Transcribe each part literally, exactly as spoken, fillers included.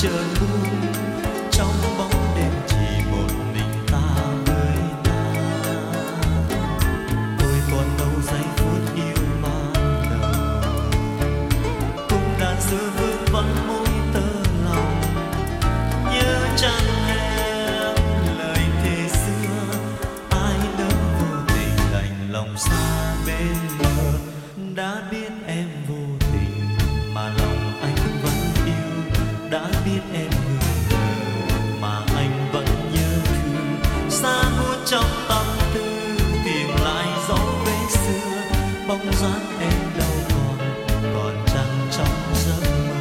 chờ buông trong bóng đêm chỉ một mình ta với ta. Tôi còn đâu giây phút yêu ban đầu, cũng đã giữ vững vẫn môi tơ lòng. Nhớ chăng em lời thề xưa, ai lỡ vô tình lạnh lòng xa bên bờ. Đã biết em vô tình mà lòng anh vẫn yêu, đã biết em người ngờ mà anh vẫn nhớ thương. Xa ngút trong tâm tư tìm lại dấu vết xưa, bóng dáng em đâu còn, còn chẳng trong giấc mơ.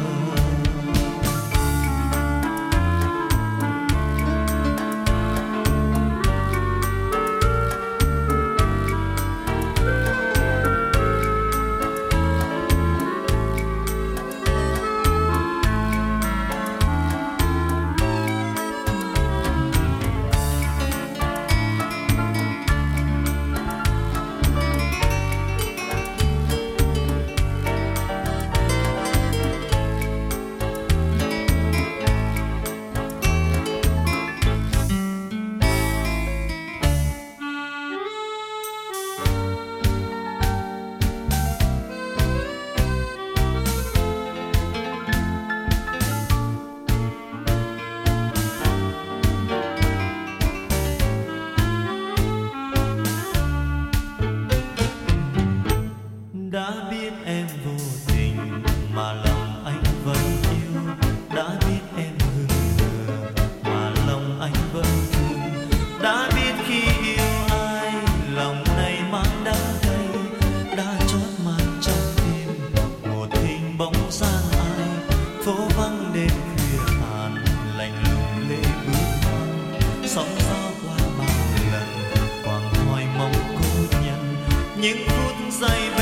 Đã biết em vô tình mà lòng anh vẫn yêu, đã biết em hững hờ mà lòng anh vẫn thương. Đã biết khi yêu ai lòng này mang đắng cay, đã chót mang trong tim một hình bóng dáng ai. Phố vắng đêm khuya tàn lạnh lùng lệ bước ngoan, sóng gió qua bao lần quàng hoài mong cố nhân những phút giây.